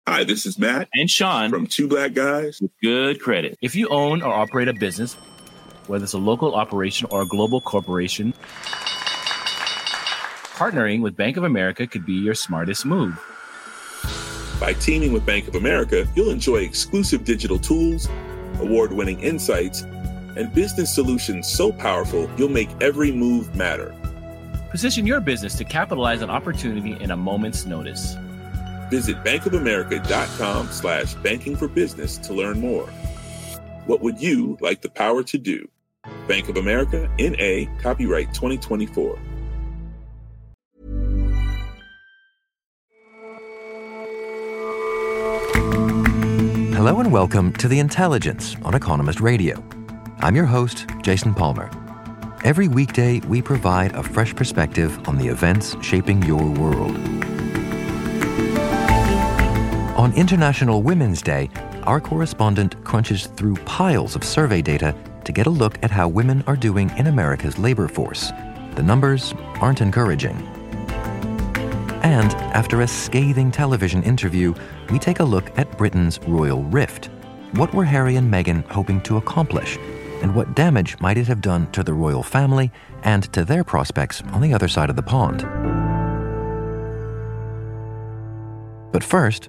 Hi, this is Matt and Sean from Two Black Guys with Good Credit. If you own or operate a business, whether it's a local operation or a global corporation, partnering with Bank of America could be your smartest move. By teaming with Bank of America, you'll enjoy exclusive digital tools, award-winning insights, and business solutions so powerful you'll make every move matter. Position your business to capitalize on opportunity in a moment's notice. Visit bankofamerica.com/banking for business to learn more. What would you like the power to do? Bank of America, N.A., copyright 2024. Hello and welcome to The Intelligence on Economist Radio. I'm your host, Jason Palmer. Every weekday, we provide a fresh perspective on the events shaping your world. On International Women's Day, our correspondent crunches through piles of survey data to get a look at how women are doing in America's labor force. The numbers aren't encouraging. And after a scathing television interview, we take a look at Britain's royal rift. What were Harry and Meghan hoping to accomplish? And what damage might it have done to the royal family and to their prospects on the other side of the pond? But first,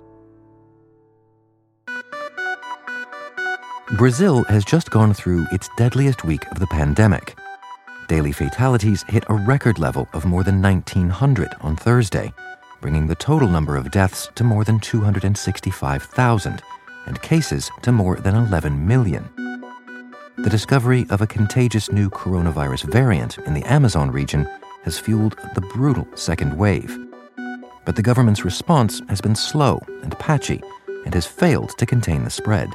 Brazil has just gone through its deadliest week of the pandemic. Daily fatalities hit a record level of more than 1,900 on Thursday, bringing the total number of deaths to more than 265,000 and cases to more than 11 million. The discovery of a contagious new coronavirus variant in the Amazon region has fueled the brutal second wave. But the government's response has been slow and patchy and has failed to contain the spread.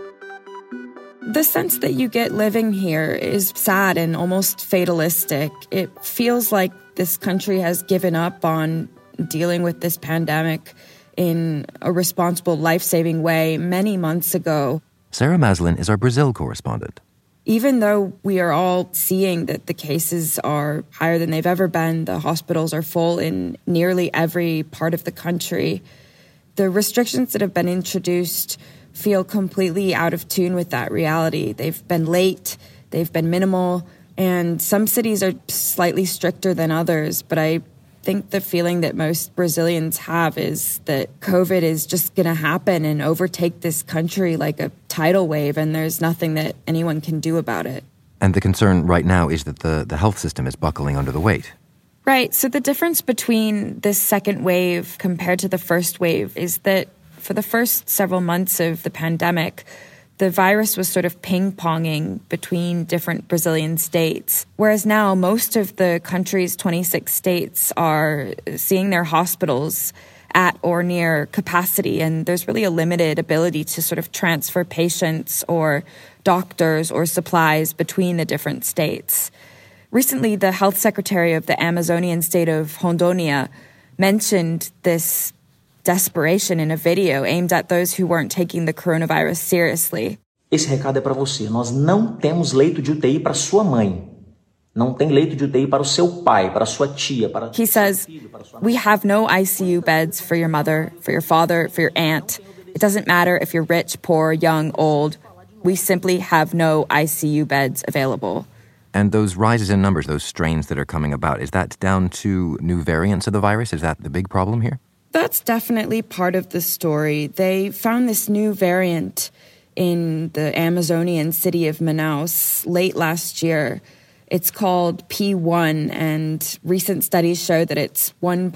The sense that you get living here is sad and almost fatalistic. It feels like this country has given up on dealing with this pandemic in a responsible, life-saving way many months ago. Sarah Maslin is our Brazil correspondent. Even though we are all seeing that the cases are higher than they've ever been, the hospitals are full in nearly every part of the country, the restrictions that have been introduced feel completely out of tune with that reality. They've been late, they've been minimal, and some cities are slightly stricter than others. But I think the feeling that most Brazilians have is that COVID is just going to happen and overtake this country like a tidal wave, and there's nothing that anyone can do about it. And the concern right now is that the health system is buckling under the weight. Right. So the difference between this second wave compared to the first wave is that for the first several months of the pandemic, the virus was sort of ping-ponging between different Brazilian states, whereas now most of the country's 26 states are seeing their hospitals at or near capacity, and there's really a limited ability to sort of transfer patients or doctors or supplies between the different states. Recently, the health secretary of the Amazonian state of Rondônia mentioned this desperation in a video aimed at those who weren't taking the coronavirus seriously. Esse recado é para você. Nós não temos leito de UTI para sua mãe. Não tem leito de UTI para o seu pai, para sua tia, para... He says, we have no ICU beds for your mother, for your father, for your aunt. It doesn't matter if you're rich, poor, young, old. We simply have no ICU beds available. And those rises in numbers, those strains that are coming about, is that down to new variants of the virus? Is that the big problem here? That's definitely part of the story. They found this new variant in the Amazonian city of Manaus late last year. It's called P1, and recent studies show that it's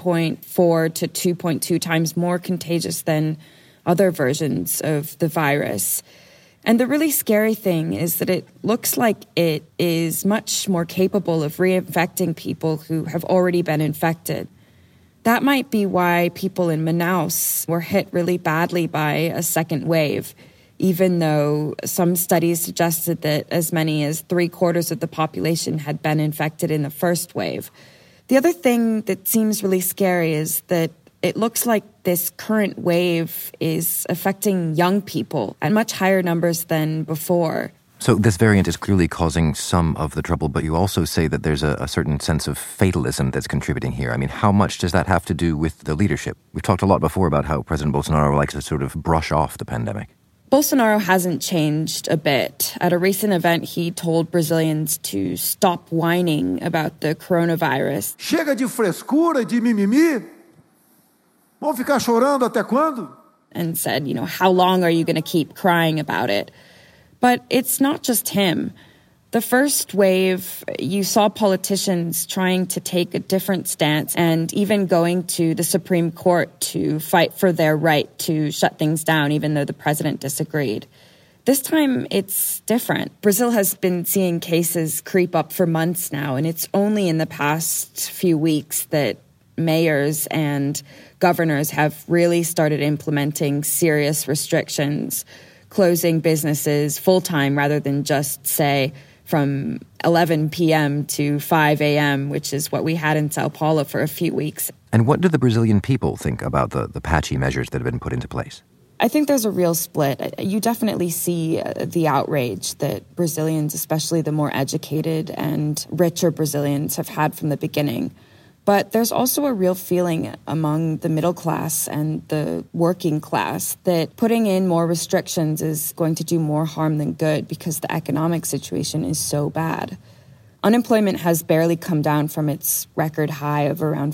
1.4 to 2.2 times more contagious than other versions of the virus. And the really scary thing is that it looks like it is much more capable of reinfecting people who have already been infected. That might be why people in Manaus were hit really badly by a second wave, even though some studies suggested that as many as 3/4 of the population had been infected in the first wave. The other thing that seems really scary is that it looks like this current wave is affecting young people at much higher numbers than before. So this variant is clearly causing some of the trouble, but you also say that there's a certain sense of fatalism that's contributing here. I mean, how much does that have to do with the leadership? We've talked a lot before about how President Bolsonaro likes to sort of brush off the pandemic. Bolsonaro hasn't changed a bit. At a recent event, he told Brazilians to stop whining about the coronavirus. Chega de frescura, de mimimi. Vão ficar chorando até quando? And said, how long are you going to keep crying about it? But it's not just him. The first wave, you saw politicians trying to take a different stance and even going to the Supreme Court to fight for their right to shut things down, even though the president disagreed. This time, it's different. Brazil has been seeing cases creep up for months now, and it's only in the past few weeks that mayors and governors have really started implementing serious restrictions, closing businesses full-time rather than just, say, from 11 p.m. to 5 a.m., which is what we had in Sao Paulo for a few weeks. And what do the Brazilian people think about the patchy measures that have been put into place? I think there's a real split. You definitely see the outrage that Brazilians, especially the more educated and richer Brazilians, have had from the beginning. But there's also a real feeling among the middle class and the working class that putting in more restrictions is going to do more harm than good because the economic situation is so bad. Unemployment has barely come down from its record high of around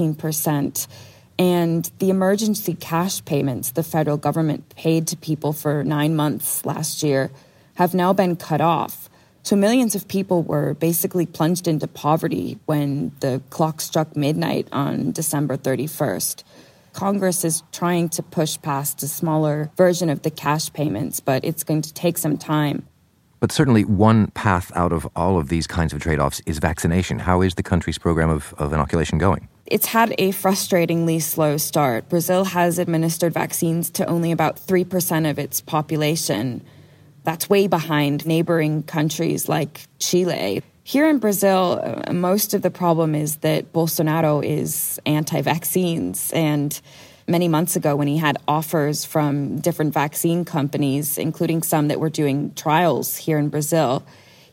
14%. And the emergency cash payments the federal government paid to people for 9 months last year have now been cut off. So millions of people were basically plunged into poverty when the clock struck midnight on December 31st. Congress is trying to push past a smaller version of the cash payments, but it's going to take some time. But certainly one path out of all of these kinds of trade-offs is vaccination. How is the country's program of inoculation going? It's had a frustratingly slow start. Brazil has administered vaccines to only about 3% of its population. That's way behind neighboring countries like Chile. Here in Brazil, most of the problem is that Bolsonaro is anti-vaccines. And many months ago, when he had offers from different vaccine companies, including some that were doing trials here in Brazil,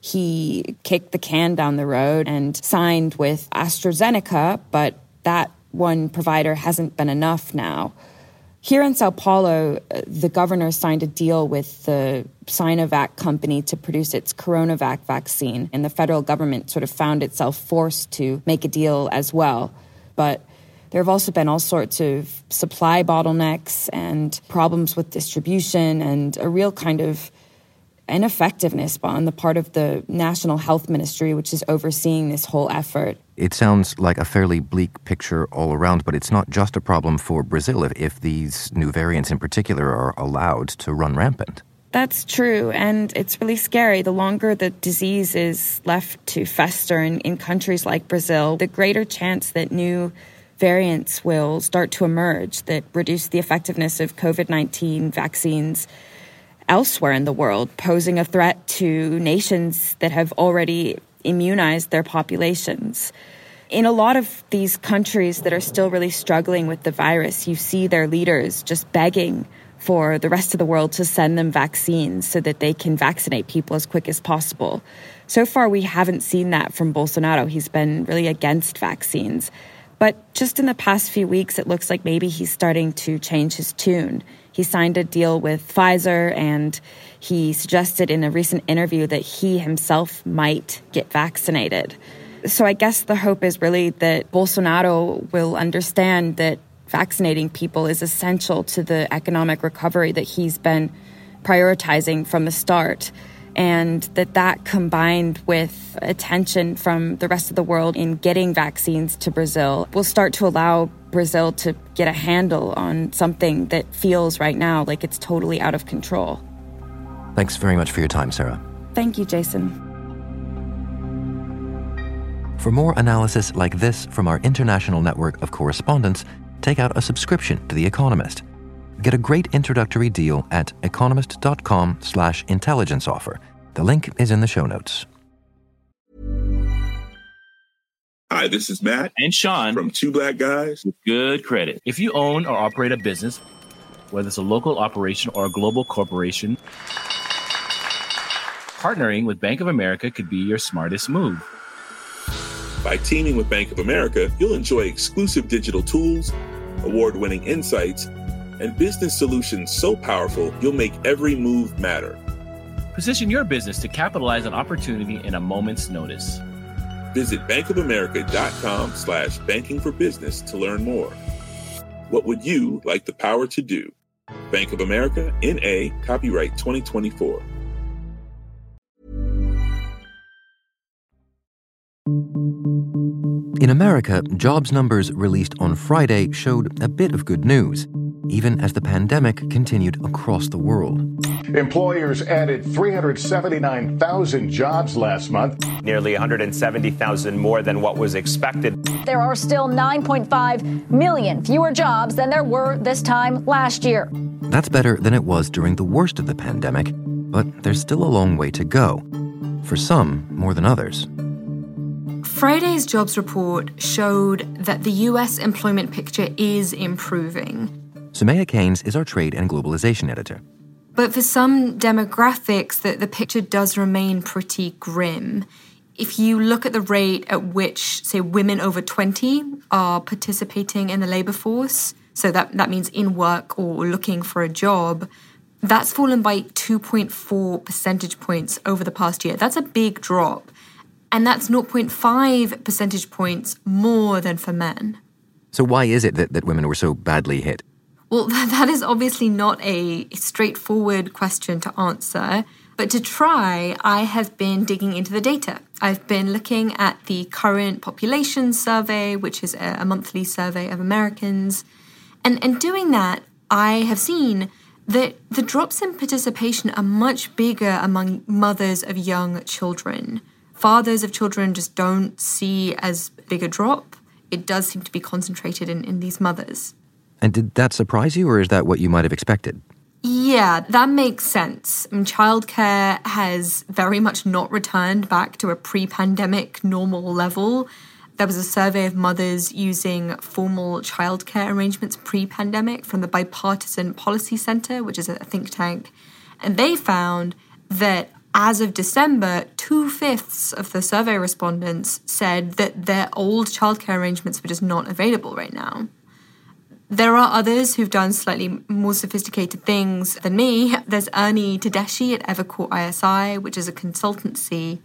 he kicked the can down the road and signed with AstraZeneca, but that one provider hasn't been enough now. Here in Sao Paulo, the governor signed a deal with the Sinovac company to produce its CoronaVac vaccine, and the federal government sort of found itself forced to make a deal as well. But there have also been all sorts of supply bottlenecks and problems with distribution and a real kind of ineffectiveness on the part of the National Health Ministry, which is overseeing this whole effort. It sounds like a fairly bleak picture all around, but it's not just a problem for Brazil if these new variants in particular are allowed to run rampant. That's true, and it's really scary. The longer the disease is left to fester in countries like Brazil, the greater chance that new variants will start to emerge that reduce the effectiveness of COVID-19 vaccines elsewhere in the world, posing a threat to nations that have already immunized their populations. In a lot of these countries that are still really struggling with the virus, you see their leaders just begging for the rest of the world to send them vaccines so that they can vaccinate people as quick as possible. So far, we haven't seen that from Bolsonaro. He's been really against vaccines. But just in the past few weeks, it looks like maybe he's starting to change his tune. He signed a deal with Pfizer, and he suggested in a recent interview that he himself might get vaccinated. So I guess the hope is really that Bolsonaro will understand that vaccinating people is essential to the economic recovery that he's been prioritizing from the start, and that combined with attention from the rest of the world in getting vaccines to Brazil will start to allow Brazil to get a handle on something that feels right now like it's totally out of control. Thanks very much for your time, Sarah. Thank you, Jason. For more analysis like this from our international network of correspondents, take out a subscription to The Economist. Get a great introductory deal at economist.com/intelligence offer. The link is in the show notes. Hi, this is Matt and Sean from Two Black Guys with Good Credit. If you own or operate a business, whether it's a local operation or a global corporation, Partnering with Bank of America could be your smartest move. By teaming with Bank of America, you'll enjoy exclusive digital tools, award-winning insights, and business solutions so powerful you'll make every move matter. Position your business to capitalize on opportunity in a moment's notice. Visit bankofamerica.com/banking for business to learn more. What would you like the power to do? Bank of America, N.A., copyright 2024. In America, jobs numbers released on Friday showed a bit of good news, even as the pandemic continued across the world. Employers added 379,000 jobs last month. Nearly 170,000 more than what was expected. There are still 9.5 million fewer jobs than there were this time last year. That's better than it was during the worst of the pandemic, but there's still a long way to go. For some, more than others. Friday's jobs report showed that the US employment picture is improving. Sumaya Keynes is our trade and globalization editor. But for some demographics, the picture does remain pretty grim. If you look at the rate at which, say, women over 20 are participating in the labor force, so that means in work or looking for a job, that's fallen by 2.4 percentage points over the past year. That's a big drop. And that's 0.5 percentage points more than for men. So why is it that women were so badly hit? Well, that is obviously not a straightforward question to answer. But to try, I have been digging into the data. I've been looking at the current population survey, which is a monthly survey of Americans. And doing that, I have seen that the drops in participation are much bigger among mothers of young children. Fathers of children just don't see as big a drop. It does seem to be concentrated in these mothers. And did that surprise you, or is that what you might have expected? Yeah, that makes sense. Childcare has very much not returned back to a pre-pandemic normal level. There was a survey of mothers using formal childcare arrangements pre-pandemic from the Bipartisan Policy Center, which is a think tank. And they found that as of December, 2/5 of the survey respondents said that their old childcare arrangements were just not available right now. There are others who've done slightly more sophisticated things than me. There's Ernie Tedeschi at Evercore ISI, which is a consultancy.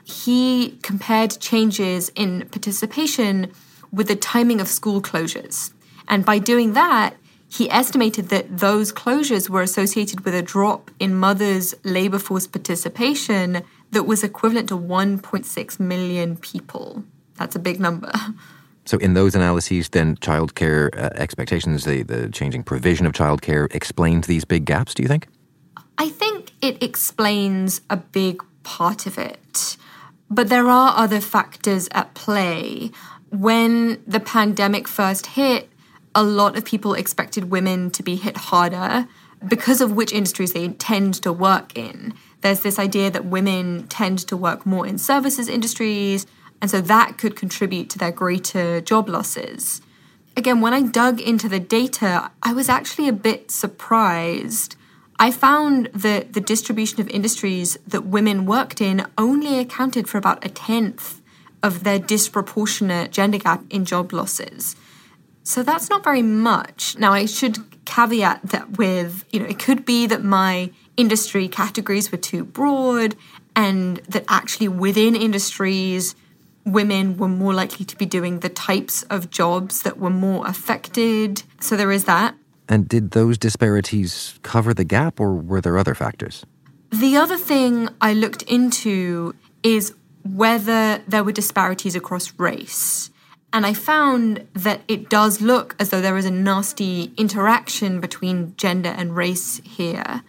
He compared changes in participation with the timing of school closures. And by doing that, he estimated that those closures were associated with a drop in mothers' labor force participation that was equivalent to 1.6 million people. That's a big number. So in those analyses, then, childcare expectations, the changing provision of childcare explained these big gaps, do you think? I think it explains a big part of it. But there are other factors at play. When the pandemic first hit, a lot of people expected women to be hit harder because of which industries they tend to work in. There's this idea that women tend to work more in services industries, and so that could contribute to their greater job losses. Again, when I dug into the data, I was actually a bit surprised. I found that the distribution of industries that women worked in only accounted for about 1/10 of their disproportionate gender gap in job losses. So that's not very much. Now, I should caveat that with, it could be that my industry categories were too broad and that actually within industries, women were more likely to be doing the types of jobs that were more affected. So there is that. And did those disparities cover the gap, or were there other factors? The other thing I looked into is whether there were disparities across race. And I found that it does look as though there is a nasty interaction between gender and race here.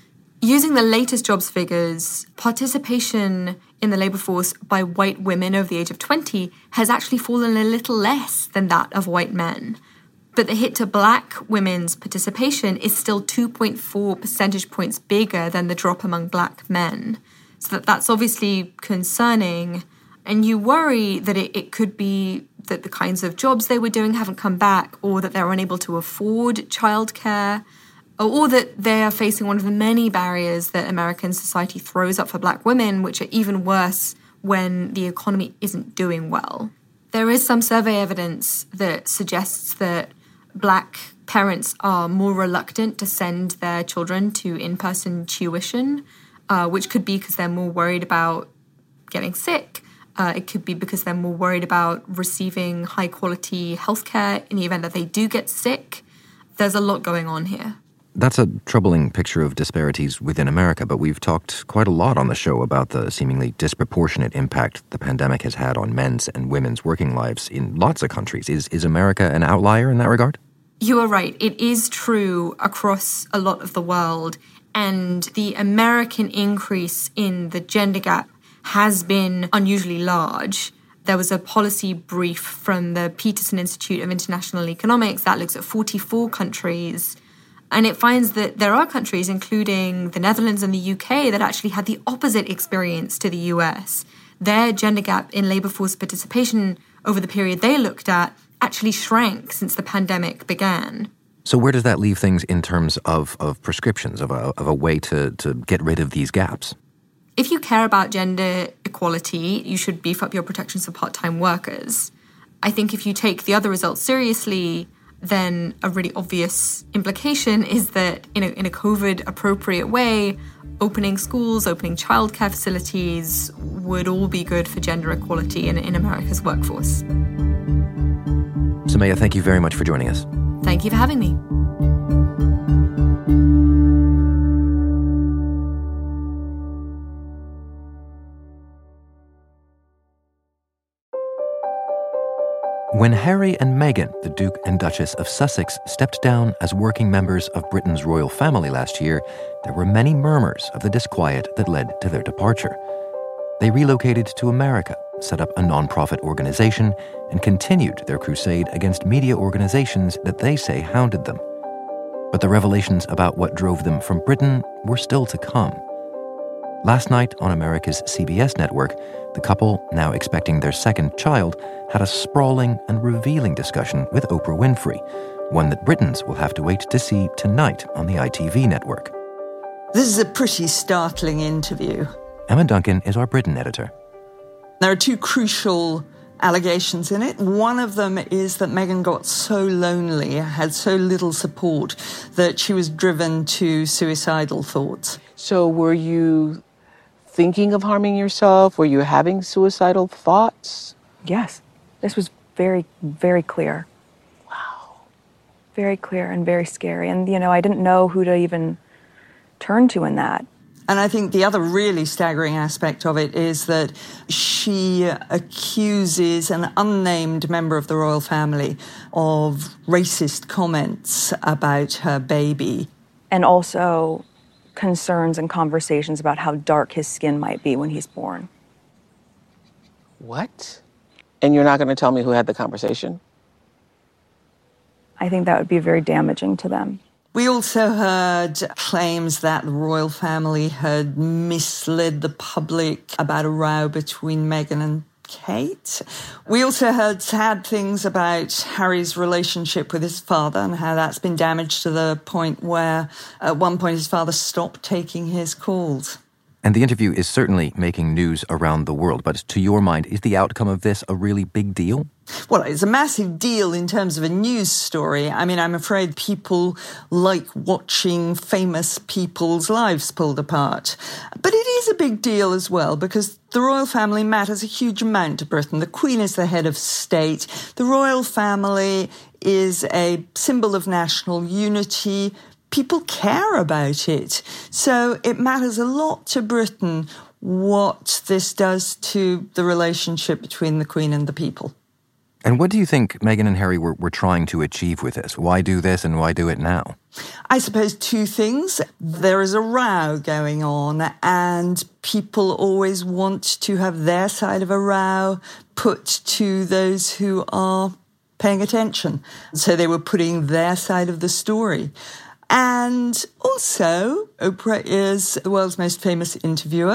Using the latest jobs figures, participation in the labour force by white women over the age of 20 has actually fallen a little less than that of white men. But the hit to black women's participation is still 2.4 percentage points bigger than the drop among black men. So that's obviously concerning. And you worry that it could be that the kinds of jobs they were doing haven't come back, or that they're unable to afford childcare, or that they are facing one of the many barriers that American society throws up for Black women, which are even worse when the economy isn't doing well. There is some survey evidence that suggests that Black parents are more reluctant to send their children to in-person tuition, which could be because they're more worried about getting sick. It could be because they're more worried about receiving high-quality healthcare in the event that they do get sick. There's a lot going on here. That's a troubling picture of disparities within America, but we've talked quite a lot on the show about the seemingly disproportionate impact the pandemic has had on men's and women's working lives in lots of countries. Is America an outlier in that regard? You are right. It is true across a lot of the world, and the American increase in the gender gap has been unusually large. There was a policy brief from the Peterson Institute of International Economics that looks at 44 countries, and it finds that there are countries, including the Netherlands and the UK, that actually had the opposite experience to the US. Their gender gap in labour force participation over the period they looked at actually shrank since the pandemic began. So where does that leave things in terms of prescriptions, of a way to get rid of these gaps? If you care about gender equality, you should beef up your protections for part-time workers. I think if you take the other results seriously, then a really obvious implication is that in a COVID-appropriate way, opening schools, opening childcare facilities would all be good for gender equality in America's workforce. Soumaya, thank you very much for joining us. Thank you for having me. When Harry and Meghan, the Duke and Duchess of Sussex, stepped down as working members of Britain's royal family last year, there were many murmurs of the disquiet that led to their departure. They relocated to America, set up a nonprofit organization, and continued their crusade against media organizations that they say hounded them. But the revelations about what drove them from Britain were still to come. Last night on America's CBS network, the couple, now expecting their second child, had a sprawling and revealing discussion with Oprah Winfrey, one that Britons will have to wait to see tonight on the ITV network. This is a pretty startling interview. Emma Duncan is our Britain editor. There are two crucial allegations in it. One of them is that Meghan got so lonely, had so little support, that she was driven to suicidal thoughts. So were you thinking of harming yourself? Were you having suicidal thoughts? Yes. This was very, very clear. Wow. Very clear and very scary. And, I didn't know who to even turn to in that. And I think the other really staggering aspect of it is that she accuses an unnamed member of the royal family of racist comments about her baby. And also concerns and conversations about how dark his skin might be when he's born. What? And you're not going to tell me who had the conversation? I think that would be very damaging to them. We also heard claims that the royal family had misled the public about a row between Meghan and Kate. We also heard sad things about Harry's relationship with his father and how that's been damaged to the point where at one point his father stopped taking his calls. And the interview is certainly making news around the world, but to your mind, is the outcome of this a really big deal? Well, it's a massive deal in terms of a news story. I mean, I'm afraid people like watching famous people's lives pulled apart. But it is a big deal as well because the royal family matters a huge amount to Britain. The Queen is the head of state. The royal family is a symbol of national unity. People care about it. So it matters a lot to Britain what this does to the relationship between the Queen and the people. And what do you think Meghan and Harry were trying to achieve with this? Why do this and why do it now? I suppose two things. There is a row going on and people always want to have their side of a row put to those who are paying attention. So they were putting their side of the story. And also, Oprah is the world's most famous interviewer.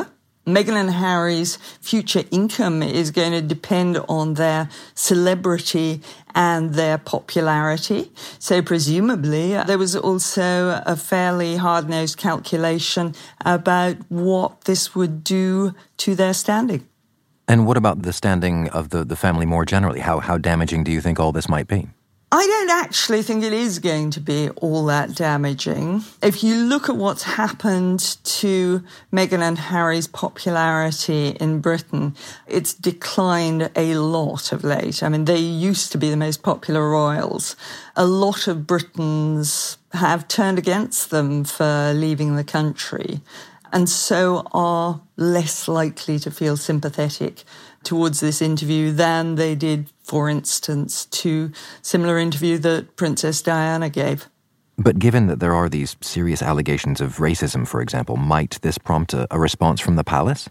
Meghan and Harry's future income is going to depend on their celebrity and their popularity. So presumably there was also a fairly hard-nosed calculation about what this would do to their standing. And what about the standing of the family more generally? How damaging do you think all this might be? I don't actually think it is going to be all that damaging. If you look at what's happened to Meghan and Harry's popularity in Britain, it's declined a lot of late. I mean, they used to be the most popular royals. A lot of Britons have turned against them for leaving the country, and so are less likely to feel sympathetic towards this interview than they did, for instance, to similar interview that Princess Diana gave. But given that there are these serious allegations of racism, for example, might this prompt a response from the palace?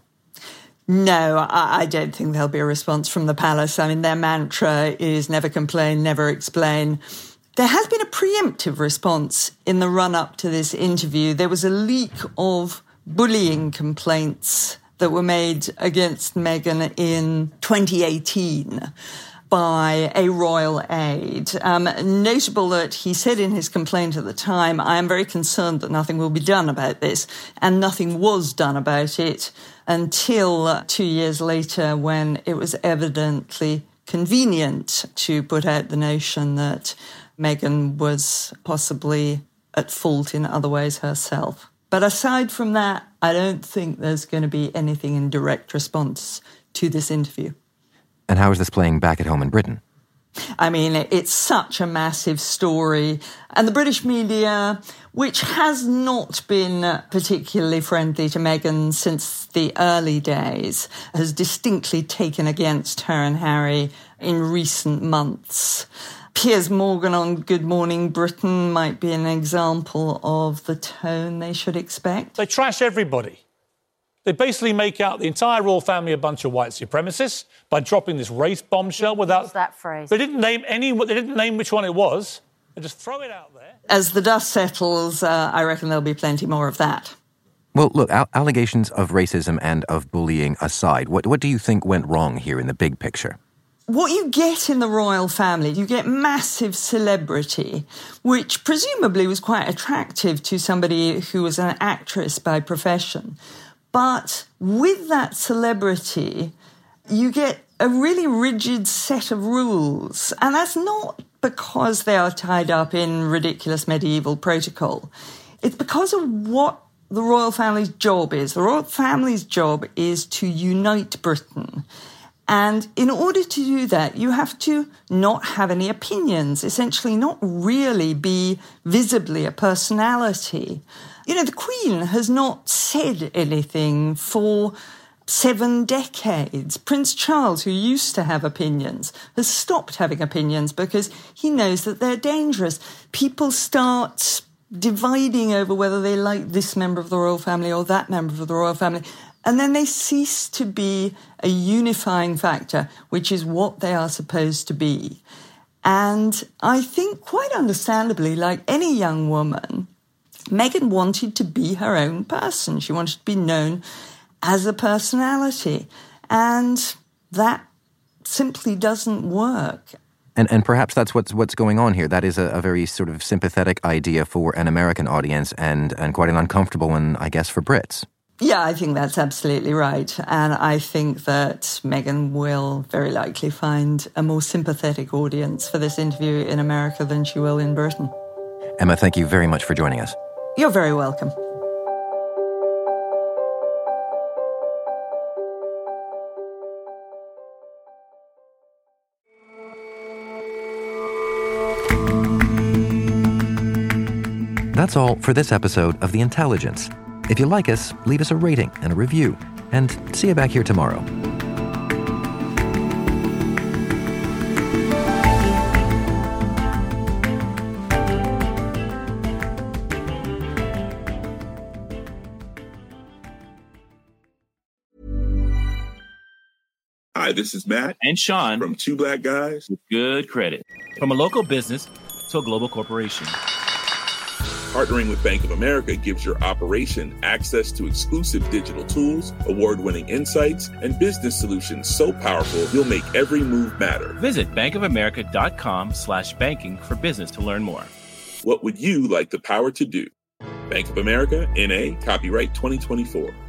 No, I don't think there'll be a response from the palace. I mean, their mantra is never complain, never explain. There has been a preemptive response in the run-up to this interview. There was a leak of bullying complaints that were made against Meghan in 2018 by a royal aide. Notable that he said in his complaint at the time, I am very concerned that nothing will be done about this, and nothing was done about it until 2 years later when it was evidently convenient to put out the notion that Meghan was possibly at fault in other ways herself. But aside from that, I don't think there's going to be anything in direct response to this interview. And how is this playing back at home in Britain? I mean, it's such a massive story. And the British media, which has not been particularly friendly to Meghan since the early days, has distinctly taken against her and Harry in recent months. Piers Morgan on Good Morning Britain might be an example of the tone they should expect. They trash everybody. They basically make out the entire royal family a bunch of white supremacists by dropping this race bombshell without... What's that phrase? They didn't name which one it was. They just throw it out there. As the dust settles, I reckon there'll be plenty more of that. Well, look, allegations of racism and of bullying aside, what do you think went wrong here in the big picture? What you get in the royal family, you get massive celebrity, which presumably was quite attractive to somebody who was an actress by profession. But with that celebrity, you get a really rigid set of rules. And that's not because they are tied up in ridiculous medieval protocol. It's because of what the royal family's job is. The royal family's job is to unite Britain. And in order to do that, you have to not have any opinions, essentially not really be visibly a personality. You know, the Queen has not said anything for 7 decades. Prince Charles, who used to have opinions, has stopped having opinions because he knows that they're dangerous. People start dividing over whether they like this member of the royal family or that member of the royal family. And then they cease to be a unifying factor, which is what they are supposed to be. And I think quite understandably, like any young woman, Meghan wanted to be her own person. She wanted to be known as a personality. And that simply doesn't work. And perhaps that's what's going on here. That is a very sort of sympathetic idea for an American audience and quite an uncomfortable one, I guess, for Brits. Yeah, I think that's absolutely right. And I think that Meghan will very likely find a more sympathetic audience for this interview in America than she will in Britain. Emma, thank you very much for joining us. You're very welcome. That's all for this episode of The Intelligence. If you like us, leave us a rating and a review, and see you back here tomorrow. Hi, this is Matt and Sean from Two Black Guys with Good Credit. From a local business to a global corporation, Partnering with Bank of America gives your operation access to exclusive digital tools, award-winning insights, and business solutions so powerful you'll make every move matter. Visit bankofamerica.com/banking for business to learn more. What would you like the power to do? Bank of America, N.A., copyright 2024.